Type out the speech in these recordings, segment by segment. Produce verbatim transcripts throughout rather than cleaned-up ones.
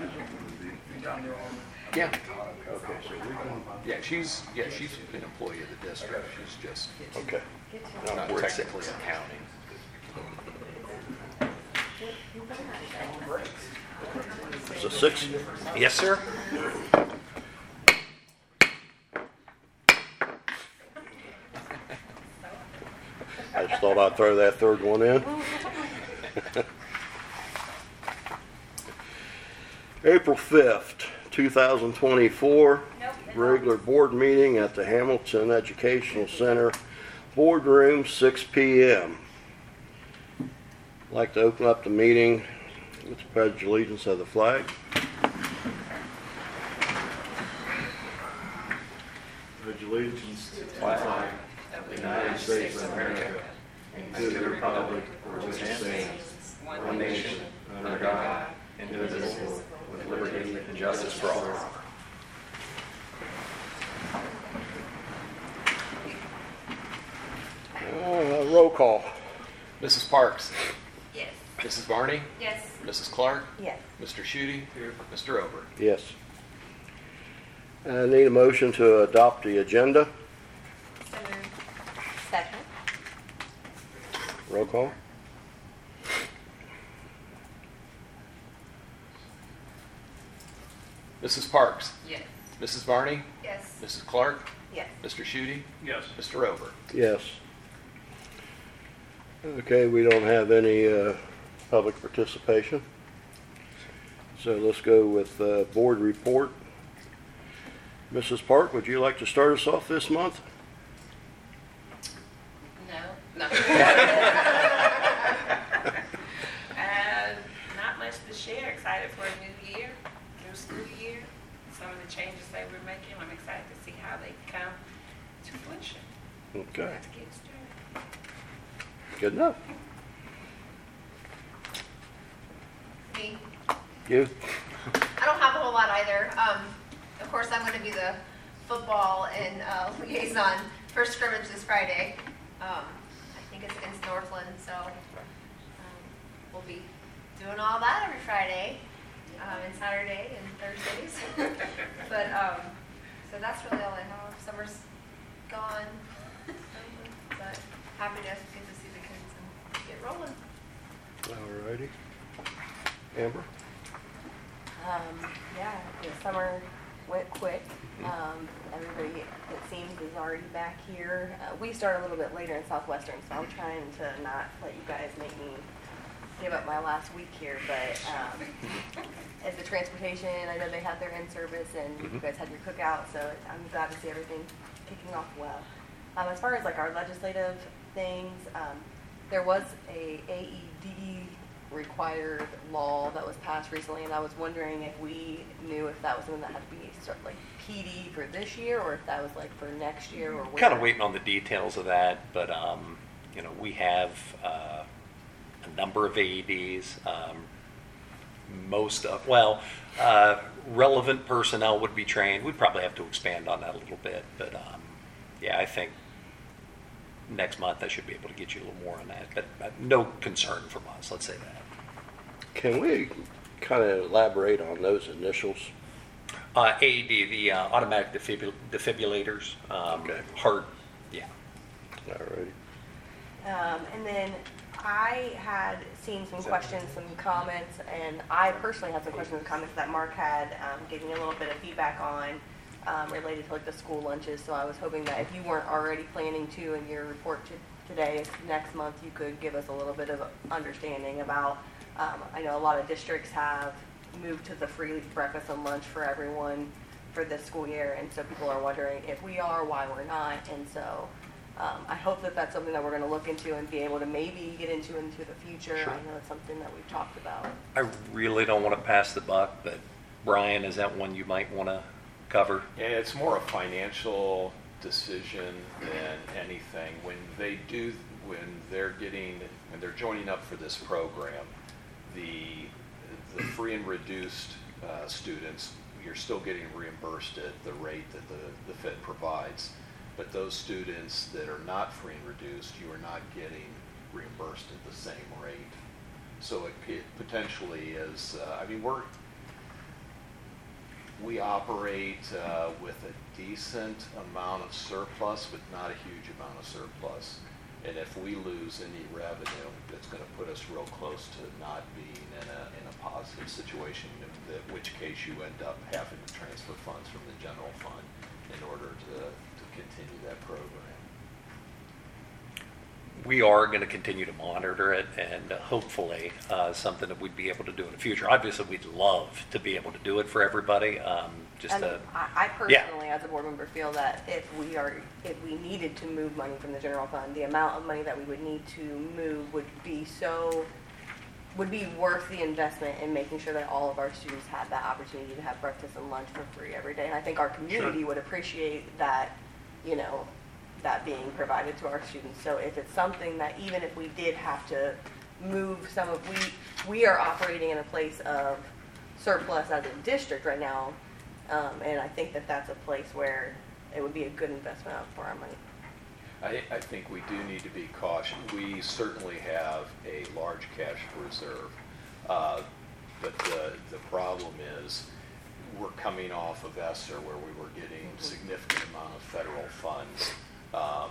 Yeah. Okay, so we can, Yeah, she's yeah she's an employee of the district. She's just okay. not We're at technically six. accounting. So six? Yes, sir. I just thought I'd throw that third one in. April fifth, two thousand twenty-four, regular board meeting at the Hamilton Educational Center, boardroom, six p m I'd like to open up the meeting with the pledge of allegiance of the flag. Pledge allegiance to the flag of the United States of America and to the republic for which it stands, one nation, under God, indivisible, with liberty and justice for all. Uh, roll call. Missus Parks. Yes. Missus Barney. Yes. Missus Clark. Yes. Mister Schutte. Mister Ober. Yes. I need a motion to adopt the agenda. So moved. Second. Roll call. Missus Parks. Yes. Missus Barney. Yes. Missus Clark. Yes. Mister Schutte. Yes. Mister Ober. Yes. Okay, we don't have any uh, public participation. So let's go with uh, board report. Missus Park, would you like to start us off this month? No, no. uh, not much to share. Excited for a new year, new school year. Some of the changes that we're making, I'm excited to see how they come to fruition. Okay, Let's get started. good enough. Me. You? I don't have a whole lot either. Um, of course, I'm going to be the football and uh, liaison for scrimmage this Friday. Um, I think it's against Northland, so um, we'll be doing all that every Friday um, and Saturday and Thursdays. but um, so that's really all I have. Summer's gone, but happy to get to see the kids and get rolling. All righty. Amber? Um, yeah, the summer went quick. Um, everybody, it seems, is already back here. Uh, we start a little bit later in Southwestern, so I'm trying to not let you guys make me give up my last week here. But um, as the transportation, I know they had their in-service, and you guys had your cookout, so I'm glad to see everything kicking off well. Um, as far as like our legislative things, um, there was a A E D required law that was passed recently, and I was wondering if we knew if that was something that had to be start, like P D for this year, or if that was like for next year, or kind of waiting on the details of that. But um, you know, we have uh, a number of A E Ds. Um, most of well, uh, relevant personnel would be trained. We'd probably have to expand on that a little bit, but um, yeah, I think next month I should be able to get you a little more on that. But uh, no concern from us. Let's say that. Can we kind of elaborate on those initials? Uh, A E D, the uh, automatic defibri- defibrillators, um, Okay. heart, yeah. All righty. Um, and then I had seen some questions, some comments, and I personally had some questions and comments that Mark had um, gave me a little bit of feedback on um, related to like the school lunches. So I was hoping that if you weren't already planning to in your report to today, next month, you could give us a little bit of understanding about. Um, I know a lot of districts have moved to the free breakfast and lunch for everyone for this school year, and so people are wondering if we are, why we're not, and so um, I hope that that's something that we're going to look into and be able to maybe get into into the future. Sure. I know it's something that we've talked about. I really don't want to pass the buck, but Brian, is that one you might want to cover? Yeah, it's more a financial decision than anything. When they do, when they're getting, when they're joining up for this program, the the free and reduced uh, students, you're still getting reimbursed at the rate that the, the Fed provides. But those students that are not free and reduced, you are not getting reimbursed at the same rate. So it, it potentially is, uh, I mean, we're, we operate uh, with a decent amount of surplus, but not a huge amount of surplus. And if we lose any revenue, it's going to put us real close to not being in a, in a positive situation, in which case you end up having to transfer funds from the general fund in order to, to continue that program. We are going to continue to monitor it, and uh, hopefully uh, something that we'd be able to do in the future. Obviously, we'd love to be able to do it for everybody. Um, just And to, I I personally, as a board member, feel that if we are, if we needed to move money from the general fund, the amount of money that we would need to move would be so, would be worth the investment in making sure that all of our students have that opportunity to have breakfast and lunch for free every day. And I think our community would appreciate that, you know, that being provided to our students. So if it's something that even if we did have to move some of, we, we are operating in a place of surplus as a district right now. Um, and I think that that's a place where it would be a good investment for our money. I, I think we do need to be cautious. We certainly have a large cash reserve, uh, but the, the problem is we're coming off of ESSER where we were getting Mm-hmm. significant amount of federal funds. Um,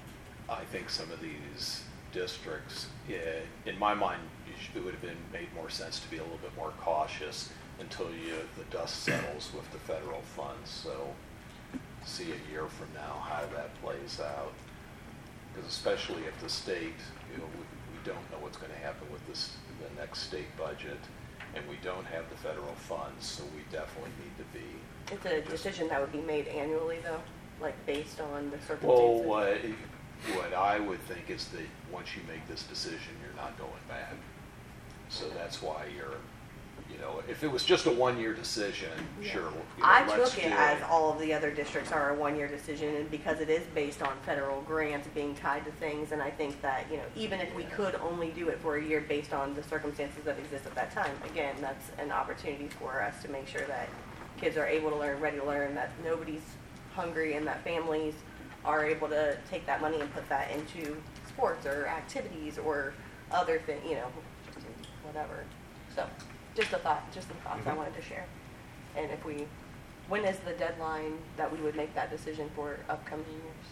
I think some of these districts, eh, in my mind, you should- it would have been made more sense to be a little bit more cautious until you, the dust settles with the federal funds. So see a year from now how that plays out. Because especially if the state, you know, we, we don't know what's going to happen with this, the next state budget, and we don't have the federal funds, so we definitely need to be. It's a Just- decision that would be made annually though, like based on the Well, circumstances. what, what I would think is that once you make this decision, you're not going back. So that's why you're, you know, if it was just a one-year decision, Yeah. sure. You know, I let's took do it as all of the other districts are a one-year decision, and because it is based on federal grants being tied to things, and I think that, you know, even if we could only do it for a year based on the circumstances that exist at that time, again, that's an opportunity for us to make sure that kids are able to learn, ready to learn, that nobody's hungry, and that families are able to take that money and put that into sports or activities or other things, you know, whatever. So, just a thought, just some thoughts I wanted to share. And if we, when is the deadline that we would make that decision for upcoming years?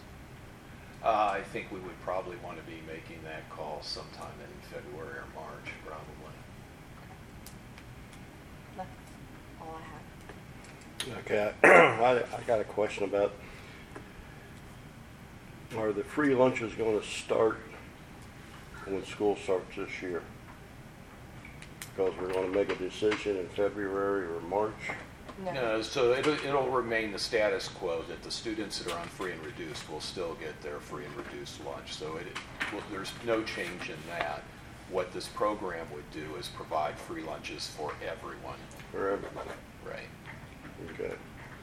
Uh, I think we would probably want to be making that call sometime in February or March, probably. That's all I have. Okay, I, I got a question about, are the free lunches going to start when school starts this year? Because we're going to make a decision in February or March? No, so it'll, it'll remain the status quo that the students that are on free and reduced will still get their free and reduced lunch. So it, well, there's no change in that. What this program would do is provide free lunches for everyone. For everybody? Right. Okay.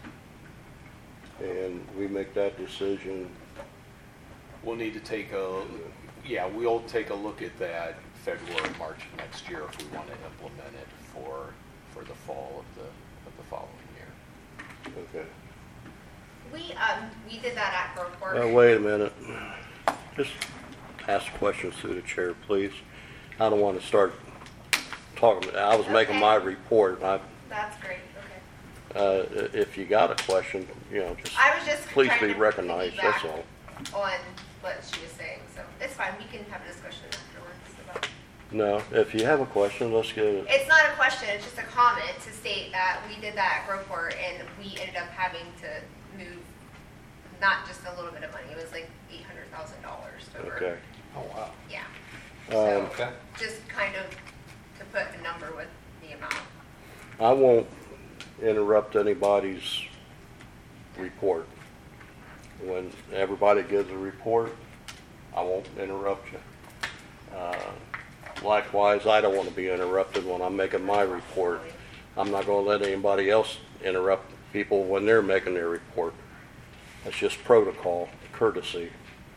And we make that decision, We'll need to take a, yeah, we'll take a look at that February, March of next year if we want to implement it for, for the fall of the, of the following year. okay. We, um, we did that at Groveport. Now, wait a minute. Just ask questions through the chair, please. I don't want to start talking, I was making my report. I, That's great, okay. uh, if you got a question, you know, just I was just please trying be to recognized, that's piggyback all. on what she was saying, so it's fine, we can have a discussion afterwards about. No, if you have a question, let's get it. It's not a question, it's just a comment to state that we did that at Groveport and we ended up having to move not just a little bit of money, it was like eight hundred thousand dollars over. Okay. oh, wow. Yeah. Um, So, just kind of to put a number with the amount. I won't interrupt anybody's report. When everybody gives a report, I won't interrupt you. Uh, Likewise, I don't want to be interrupted when I'm making my report. I'm not going to let anybody else interrupt people when they're making their report. That's just protocol, courtesy.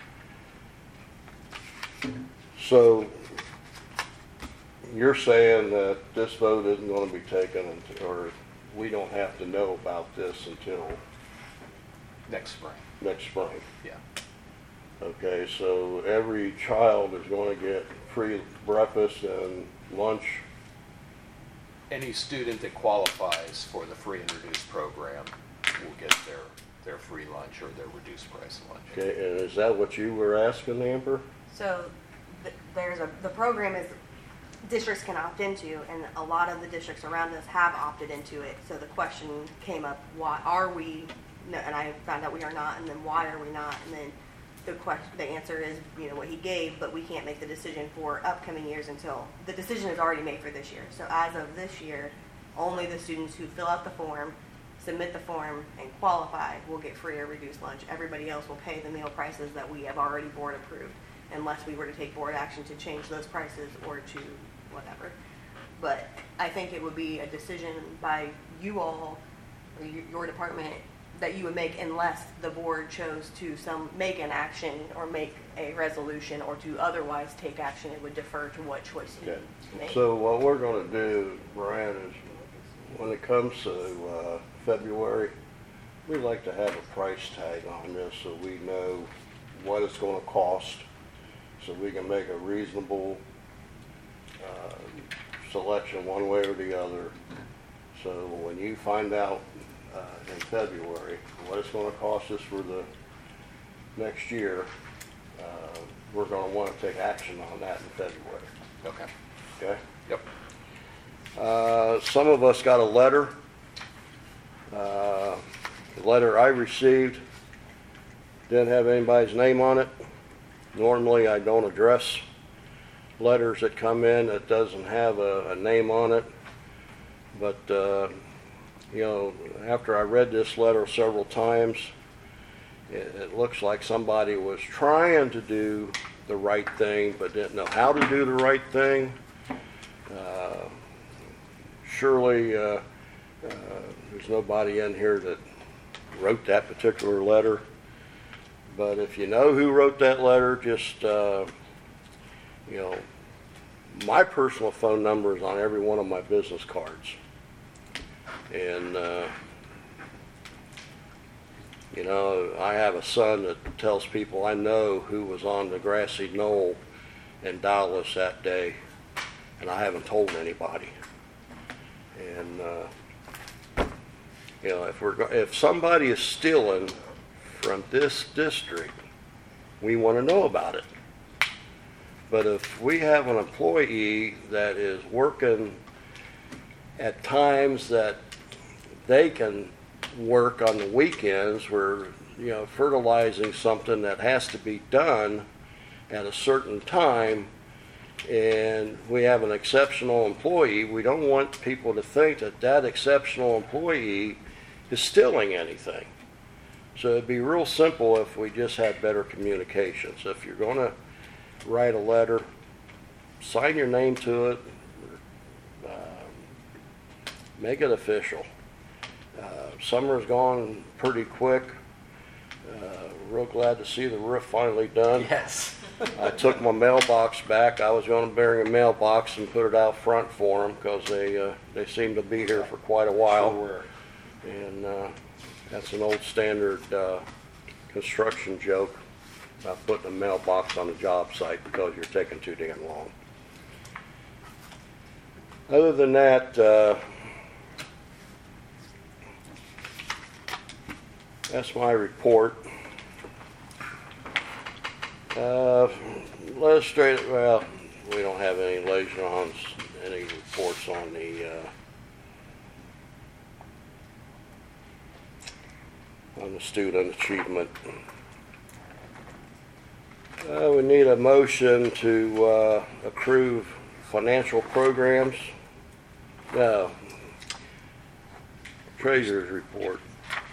So, you're saying that this vote isn't going to be taken, until, or we don't have to know about this until Next spring, next spring? yeah. Okay, so every child is going to get free breakfast and lunch any student that qualifies for the free and reduced program will get their, their free lunch or their reduced price lunch. Okay, and is that what you were asking, Amber? So th- there's a, the program is, districts can opt into, and a lot of the districts around us have opted into it. So the question came up, why are we, no, and I found out we are not, and then why are we not? And then the question, the answer is, you know, what he gave, but we can't make the decision for upcoming years until, the decision is already made for this year. So as of this year, only the students who fill out the form, submit the form, and qualify will get free or reduced lunch. Everybody else will pay the meal prices that we have already board approved, unless we were to take board action to change those prices or to whatever. But I think it would be a decision by you all, or y- your department, that you would make unless the board chose to some, make an action or make a resolution or to otherwise take action. It would defer to what choice you Okay. make. So what we're gonna do, Brian, is when it comes to uh, February, we like to have a price tag on this so we know what it's gonna cost, so we can make a reasonable uh, selection one way or the other. So when you find out uh, in February what it's gonna cost us for the next year, uh, we're gonna wanna take action on that in February, Okay. okay? Yep. Uh, Some of us got a letter. Uh, The letter I received didn't have anybody's name on it. Normally, I don't address letters that come in that doesn't have a, a name on it. But, uh, you know, after I read this letter several times, it, it looks like somebody was trying to do the right thing but didn't know how to do the right thing. Uh, Surely, uh, uh, there's nobody in here that wrote that particular letter. But if you know who wrote that letter, just, uh, you know, my personal phone number is on every one of my business cards. And, uh, you know, I have a son that tells people I know who was on the grassy knoll in Dallas that day, and I haven't told anybody. And, uh, you know, if we're, go- if somebody is stealing from this district, we want to know about it. But if we have an employee that is working at times that they can work on the weekends, where, you know, fertilizing something that has to be done at a certain time, and we have an exceptional employee, we don't want people to think that that exceptional employee is stealing anything. So it'd be real simple if we just had better communication. So if you're going to write a letter, sign your name to it, uh, make it official. Uh, summer's gone pretty quick. Uh, real glad to see the roof finally done. Yes. I took my mailbox back. I was going to bury a mailbox and put it out front for them because they uh, they seem to be here for quite a while. Sure were. And uh, that's an old standard uh, construction joke about putting a mailbox on a job site because you're taking too damn long. Other than that, uh, that's my report. Uh, Legislative, well, we don't have any liaisons, any reports on the uh, on the student achievement. Uh, we need a motion to uh, approve financial programs. No. Treasurer's report.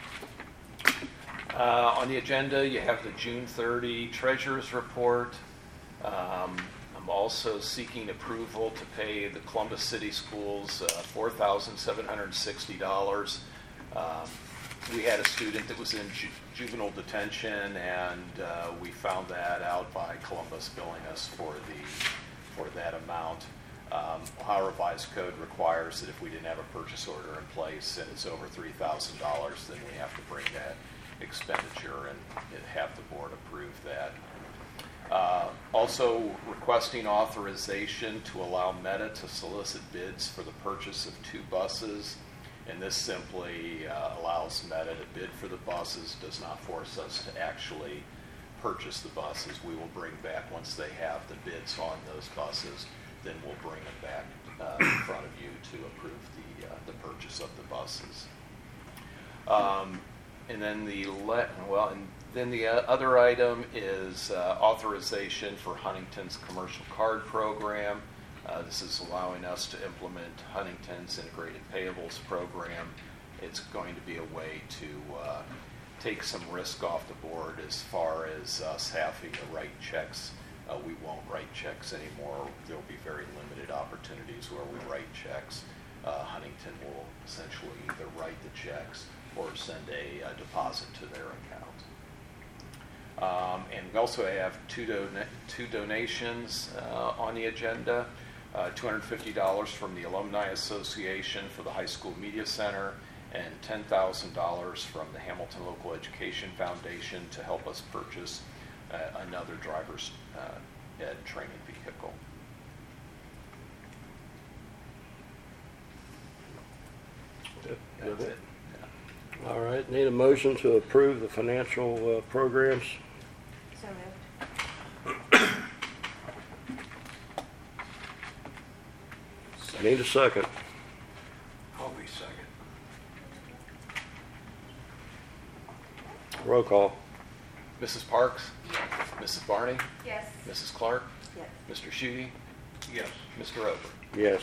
Uh, On the agenda, you have the June thirtieth Treasurer's Report. Um, I'm also seeking approval to pay the Columbus City Schools uh, four thousand seven hundred sixty dollars. Um, We had a student that was in ju- juvenile detention, and uh, we found that out by Columbus billing us for the for that amount. Um, Ohio Revised Code requires that if we didn't have a purchase order in place and it's over three thousand dollars, then we have to bring that expenditure and have the board approve that. Uh, Also requesting authorization to allow Meta to solicit bids for the purchase of two buses. And this simply uh, allows Meta to bid for the buses, does not force us to actually purchase the buses. We will bring back, once they have the bids on those buses, then we'll bring them back uh, in front of you to approve the, uh, the purchase of the buses. Um, and then the, le- well, and then the uh, other item is uh, authorization for Huntington's commercial card program. Uh, this is allowing us to implement Huntington's integrated payables program. It's going to be a way to uh, take some risk off the board as far as us having to write checks. Uh, we won't write checks anymore. There will be very limited opportunities where we write checks. Uh, Huntington will essentially either write the checks or send a, a deposit to their account. Um, and we also have two, don- two donations uh, on the agenda. Uh, two hundred fifty dollars from the Alumni Association for the High School Media Center, and ten thousand dollars from the Hamilton Local Education Foundation to help us purchase uh, another driver's uh, ed training vehicle. That's it. All right, need a motion to approve the financial uh, programs. So moved. Need a second. I'll be second. Roll call. Missus Parks? Yes. Missus Barney? Yes. Missus Clark? Yes. Mister Schutte? Yes. Mister Ober? Yes.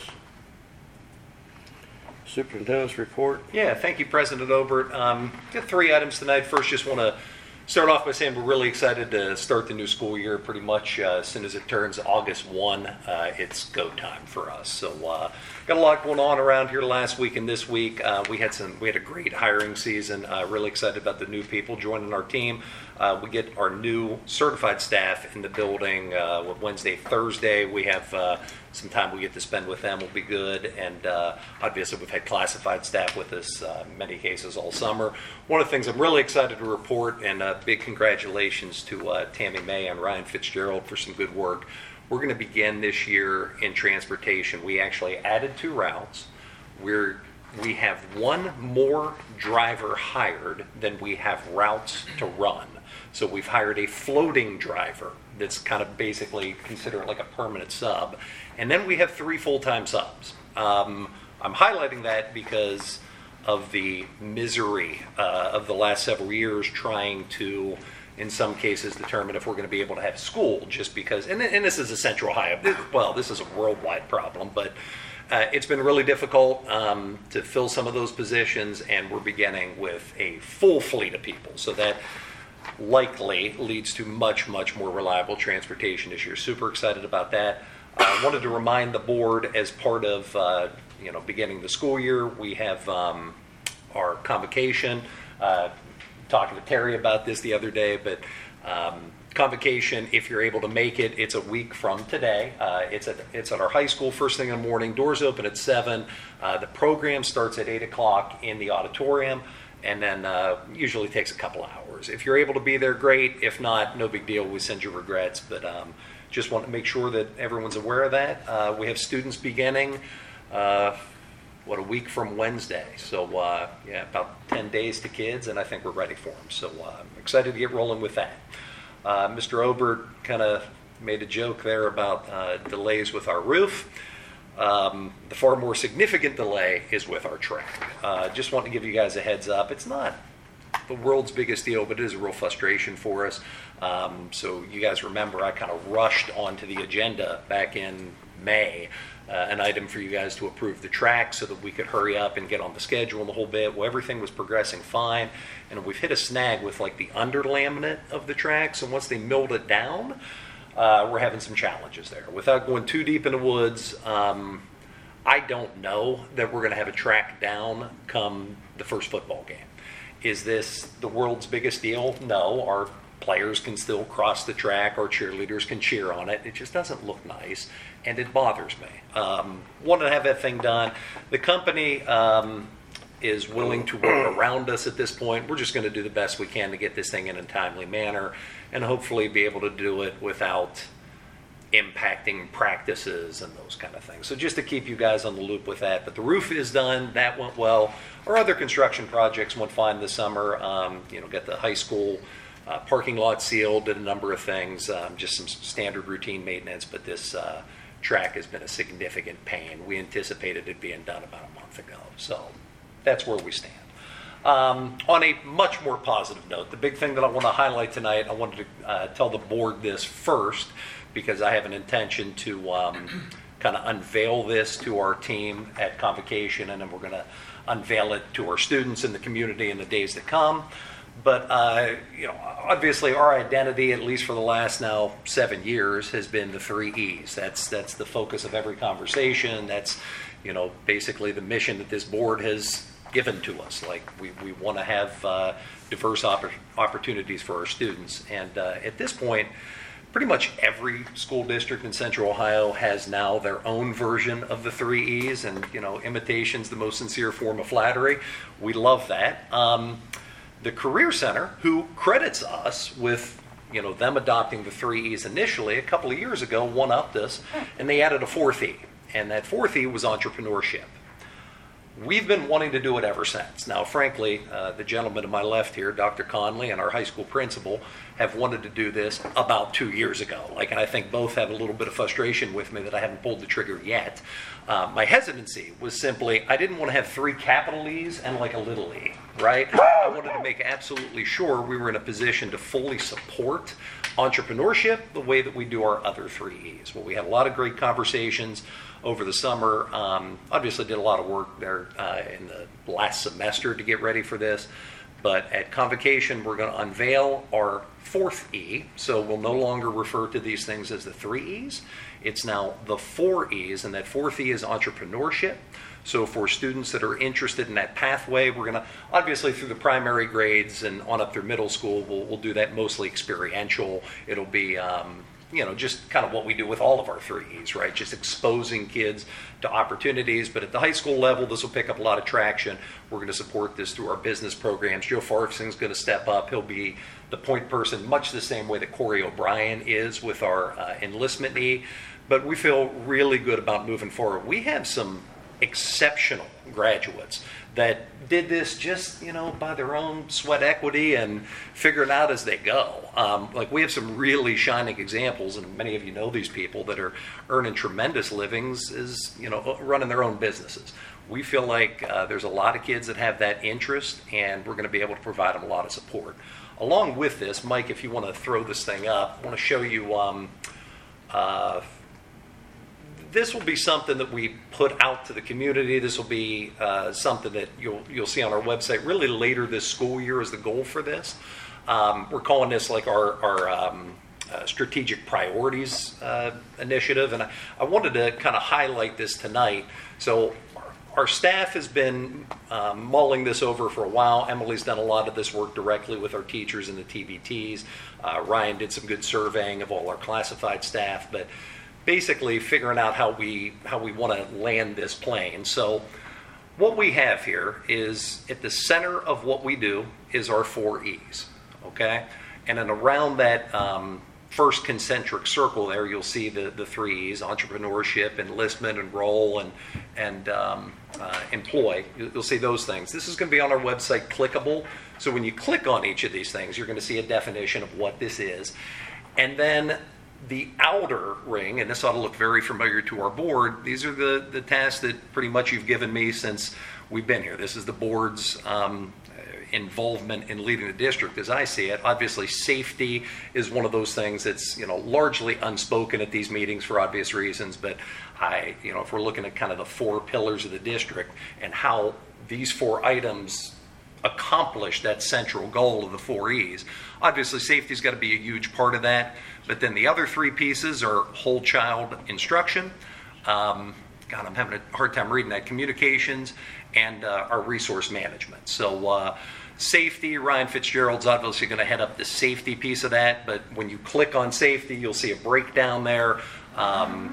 Superintendent's report. Yeah, thank you, President Obert. Um, got three items tonight. First, just want to start off by saying we're really excited to start the new school year. Pretty much uh, as soon as it turns August first, uh, it's go time for us. So uh, got a lot going on around here last week and this week. Uh, we had some, we had a great hiring season. Uh, really excited about the new people joining our team. Uh, we get our new certified staff in the building uh, Wednesday, Thursday. We have uh, some time we get to spend with them. Will be good. And uh, obviously, we've had classified staff with us uh, in many cases all summer. One of the things I'm really excited to report, and uh, big congratulations to uh, Tammy May and Ryan Fitzgerald for some good work. We're going to begin this year in transportation. We actually added two routes. We're we have one more driver hired than we have routes to run. So we've hired a floating driver that's kind of basically considered like a permanent sub. And then we have three full-time subs. Um, I'm highlighting that because of the misery uh, of the last several years trying to, in some cases, determine if we're going to be able to have school just because, and, and this is a Central Ohio, well, this is a worldwide problem, but uh, it's been really difficult um, to fill some of those positions, and we're beginning with a full fleet of people. So that likely leads to much, much more reliable transportation this year. Super excited about that. I uh, wanted to remind the board, as part of uh, you know beginning the school year, we have um, our convocation. Uh, talking to Terry about this the other day, but um, convocation, if you're able to make it, it's a week from today. Uh, it's at it's at our high school first thing in the morning. Doors open at seven. Uh, the program starts at eight o'clock in the auditorium, and then uh, usually takes a couple hours. If you're able to be there, great. If not, no big deal. We send you regrets, but um, just want to make sure that everyone's aware of that. Uh, we have students beginning, uh, what, a week from Wednesday. So, uh, yeah, about ten days to kids, and I think we're ready for them. So uh, I'm excited to get rolling with that. Uh, Mister Obert kind of made a joke there about uh, delays with our roof. Um, the far more significant delay is with our track. Uh, just want to give you guys a heads up. It's not the world's biggest deal, but it is a real frustration for us. Um, so you guys remember I kind of rushed onto the agenda back in May, uh, an item for you guys to approve the track so that we could hurry up and get on the schedule and the whole bit. Well, everything was progressing fine, and we've hit a snag with like the under laminate of the track. So once they milled it down, uh, we're having some challenges there. Without going too deep in the woods, um, I don't know that we're going to have a track down come the first football game. Is this the world's biggest deal? No. Our players can still cross the track. Our cheerleaders can cheer on it. It just doesn't look nice, and it bothers me. Um, wanted to have that thing done. The company um, is willing to work around us at this point. We're just going to do the best we can to get this thing in a timely manner and hopefully be able to do it without impacting practices and those kind of things. So just to keep you guys on the loop with that. But the roof is done. That went well. Our other construction projects went fine this summer. Um, you know, got the high school uh, parking lot sealed, did a number of things, um, just some standard routine maintenance. But this uh, track has been a significant pain. We anticipated it being done about a month ago. So that's where we stand. Um, on a much more positive note, the big thing that I want to highlight tonight, I wanted to uh, tell the board this first because I have an intention to um, kind of unveil this to our team at Convocation, and then we're going to unveil it to our students in the community in the days to come. But, uh, you know, obviously our identity, at least for the last now seven years, has been the three E's. That's, that's the focus of every conversation. That's, you know, basically the mission that this board has given to us. Like we, we want to have uh, diverse oppor- opportunities for our students. And uh, at this point, pretty much every school district in Central Ohio has now their own version of the three E's, and you know, imitation's the most sincere form of flattery. We love that. Um, the Career Center, who credits us with you know them adopting the three E's initially a couple of years ago, one-upped us, and they added a fourth E, and that fourth E was entrepreneurship. We've been wanting to do it ever since. Now, frankly, uh, the gentleman to my left here, Doctor Conley, and our high school principal have wanted to do this about two years ago. Like, and I think both have a little bit of frustration with me that I haven't pulled the trigger yet. Uh, my hesitancy was simply, I didn't want to have three capital E's and like a little e, right? I wanted to make absolutely sure we were in a position to fully support entrepreneurship the way that we do our other three E's. Well, we had a lot of great conversations over the summer. Um, obviously did a lot of work there uh, in the last semester to get ready for this. But at Convocation, we're going to unveil our fourth E. So we'll no longer refer to these things as the three E's. It's now the four E's, and that fourth E is entrepreneurship. So for students that are interested in that pathway, we're going to, obviously through the primary grades and on up through middle school, we'll, we'll do that mostly experiential. It'll be um, you know, just kind of what we do with all of our three E's, right? Just exposing kids to opportunities. But at the high school level, this will pick up a lot of traction. We're going to support this through our business programs. Joe Farfson's going to step up. He'll be the point person, much the same way that Corey O'Brien is with our uh, enlistment E. But we feel really good about moving forward. We have some exceptional graduates that did this just, you know, by their own sweat equity and figuring out as they go. Um, like we have some really shining examples, and many of you know these people that are earning tremendous livings as, you know, running their own businesses. We feel like uh, there's a lot of kids that have that interest, and we're going to be able to provide them a lot of support. Along with this, Mike, if you want to throw this thing up, I want to show you um, uh, this will be something that we put out to the community. This will be uh, something that you'll you'll see on our website really later this school year is the goal for this. Um, we're calling this like our, our um, uh, strategic priorities uh, initiative, and I, I wanted to kind of highlight this tonight. So our, our staff has been um, mulling this over for a while. Emily's done a lot of this work directly with our teachers and the T B Ts. Uh, Ryan did some good surveying of all our classified staff, but basically figuring out how we how we want to land this plane. So what we have here is at the center of what we do is our four E's, okay? And then around that um, first concentric circle there, you'll see the, the three E's: entrepreneurship, enlistment, enroll, and, and um, uh, employ. You'll see those things. This is going to be on our website, clickable. So when you click on each of these things, you're going to see a definition of what this is. And then the outer ring, and this ought to look very familiar to our board, these are the, the tasks that pretty much you've given me since we've been here. This is the board's um, involvement in leading the district as I see it. Obviously, safety is one of those things that's, you know, largely unspoken at these meetings for obvious reasons, but I, you know, if we're looking at kind of the four pillars of the district and how these four items accomplish that central goal of the four E's. Obviously, safety's got to be a huge part of that, but then the other three pieces are whole child instruction. Um, God, I'm having a hard time reading that. Communications and uh, our resource management. So uh, safety, Ryan Fitzgerald's obviously going to head up the safety piece of that, but when you click on safety, you'll see a breakdown there. Um,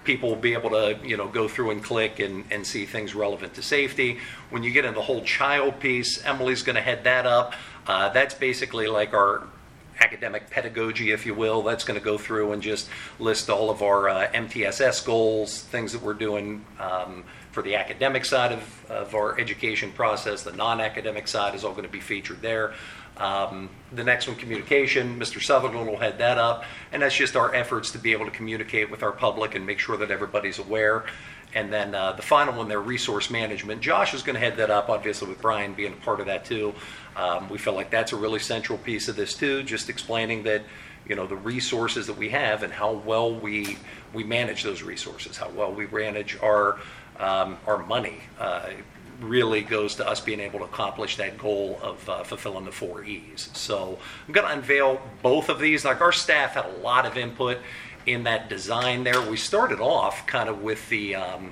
people will be able to, you know, go through and click and, and see things relevant to safety. When you get into the whole child piece, Emily's going to head that up. Uh, that's basically like our academic pedagogy, if you will. That's going to go through and just list all of our uh, M T S S goals, things that we're doing um, for the academic side of, of our education process. The non-academic side is all going to be featured there. Um, the next one, communication, Mister Sutherland will head that up, and that's just our efforts to be able to communicate with our public and make sure that everybody's aware. And then uh, the final one there, resource management. Josh is going to head that up, obviously with Brian being a part of that too. Um, we feel like that's a really central piece of this too, just explaining that, you know, the resources that we have and how well we we manage those resources, how well we manage our um, our money. Uh, really goes to us being able to accomplish that goal of uh, fulfilling the four E's. So I'm going to unveil both of these. Like, our staff had a lot of input in that design there. We started off kind of with the, um,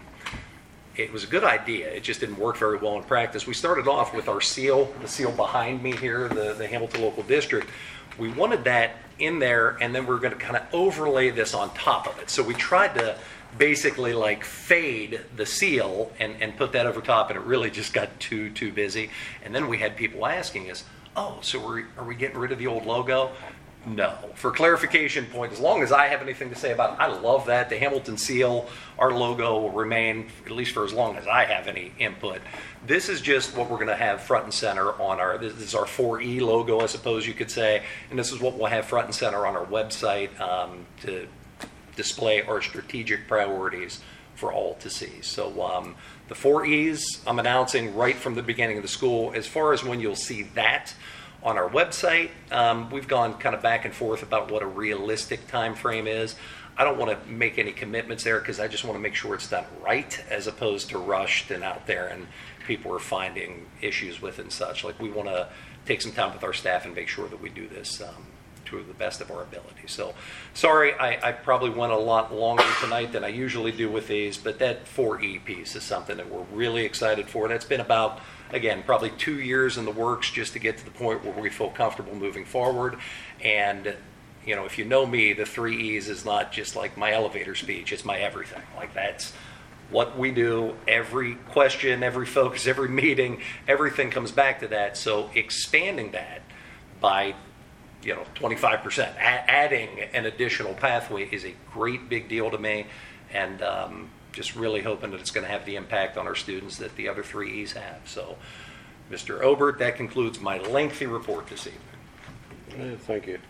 it was a good idea. It just didn't work very well in practice. We started off with our seal, the seal behind me here, the, the Hamilton Local District. We wanted that in there, and then we we're going to kind of overlay this on top of it. So we tried to basically like fade the seal and, and put that over top, and it really just got too, too busy. And then we had people asking us, oh, so we're, are we getting rid of the old logo? No. For clarification point, as long as I have anything to say about it, I love that. The Hamilton seal, our logo, will remain, at least for as long as I have any input. This is just what we're going to have front and center on our, this is our four E logo, I suppose you could say, and this is what we'll have front and center on our website um, to display our strategic priorities for all to see. So um, the four E's I'm announcing right from the beginning of the school. As far as when you'll see that on our website, um, we've gone kind of back and forth about what a realistic time frame is. I don't want to make any commitments there because I just want to make sure it's done right as opposed to rushed and out there and people are finding issues with and such. Like, we want to take some time with our staff and make sure that we do this um, to the best of our ability. So sorry, I, I probably went a lot longer tonight than I usually do with these, but that four E piece is something that we're really excited for. That's been about, again, probably two years in the works just to get to the point where we feel comfortable moving forward. And, you know, if you know me, the three E's is not just like my elevator speech, it's my everything. Like, that's what we do. Every question, every focus, every meeting, everything comes back to that. So expanding that by, you know, twenty-five percent, a- adding an additional pathway is a great big deal to me, and um, just really hoping that it's going to have the impact on our students that the other three E's have. So, Mister Obert, that concludes my lengthy report this evening. Yeah, thank you.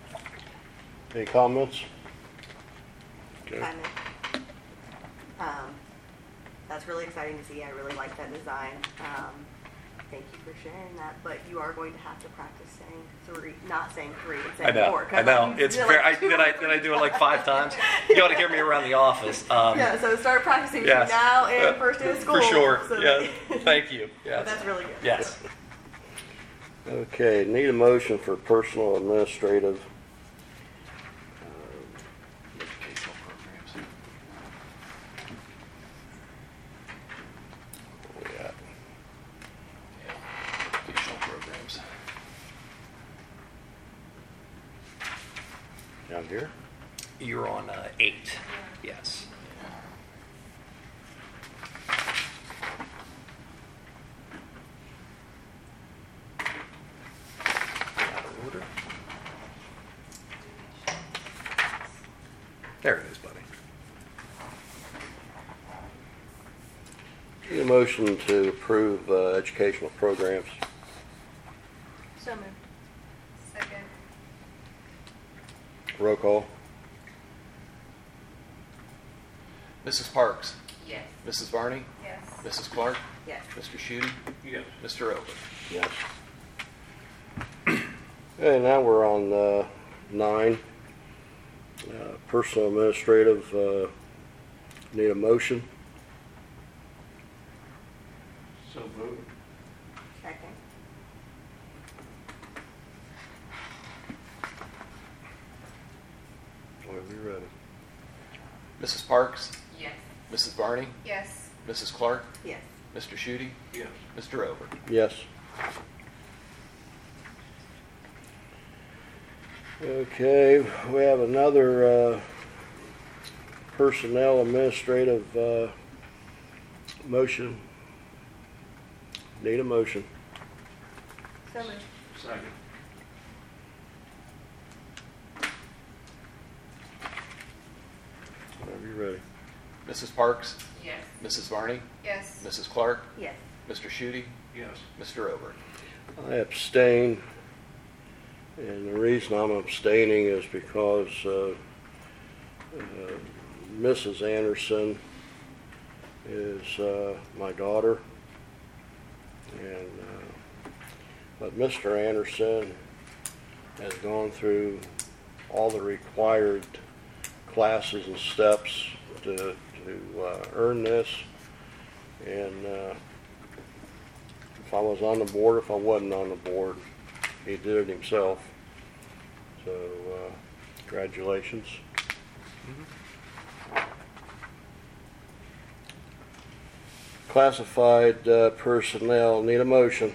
Any comments? Okay. Kind of. Um, that's really exciting to see. I really like that design. Um, thank you for sharing that. But you are going to have to practice saying three, not saying three, and saying I know, four. 'cause I know. you It's did fair. like I, did I did I do it like five times? You ought to hear me around the office. Um, Yeah, so start practicing between yes. now and Uh, first day of school. For sure. So Yeah. that- Thank you. Yes. That's really good. Yes. Okay, need a motion for personal administrative. Educational programs. Where we at? Yeah, educational programs. Down here? You're on uh, eight. Yes. Out of order. There it is, buddy. Need a motion to approve uh, educational programs. So moved. Second. Roll call. Missus Parks, Yes. Missus Varney, Yes. Missus Clark, Yes. Mister Schutte, Yes. Mister Obert. Yes. Okay, now we're on uh, nine. Uh, Personal administrative, uh, need a motion. So moved. Second. Whenever you're ready. Missus Parks, Yes. Missus Varney, Yes. Missus Clark, Yes. Mister Schutte, Yes. Mister Obert. Yes. Okay, we have another uh, personnel administrative uh, motion. Need a motion. So moved. Second. Whenever you're ready. Missus Parks? Yes. Missus Varney? Yes. Missus Clark? Yes. Mister Schutte? Yes. Mister Ober? I abstain, and the reason I'm abstaining is because uh, uh, Missus Anderson is uh, my daughter, and uh, but Mister Anderson has gone through all the required classes and steps to, to uh, earn this, and uh, if I was on the board, if I wasn't on the board, he did it himself. So, uh, congratulations. Classified uh, personnel, need a motion.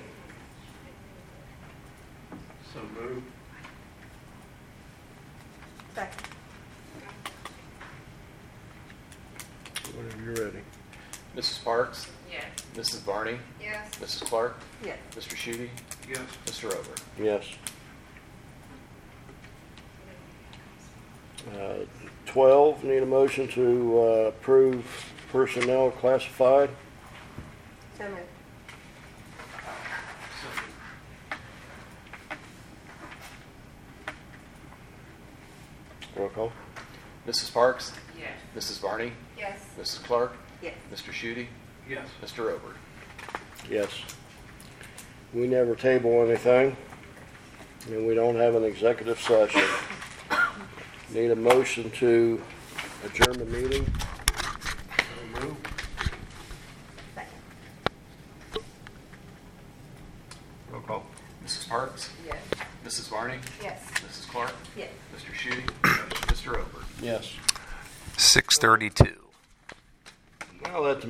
So moved. Second. Whenever you're ready. Missus Parks? Yes. Missus Varney? Yes. Missus Clark? Yes. Mister Schutte? Yes. Mister Ober? Yes. Uh, twelve, need a motion to uh, approve personnel classified. So moved. Second. Roll call. Missus Parks? Yes. Missus Varney? Yes. Missus Clark? Yes. Mister Schutte? Yes. Mister Ober? Yes. We never table anything, and we don't have an executive session. Need a motion to adjourn the meeting. So moved. Second. Roll call. Missus Parks? Yes. Missus Varney? Yes. Missus Clark? Yes. Mister Schutte? Mister Ober? Yes. six thirty-two. Now let the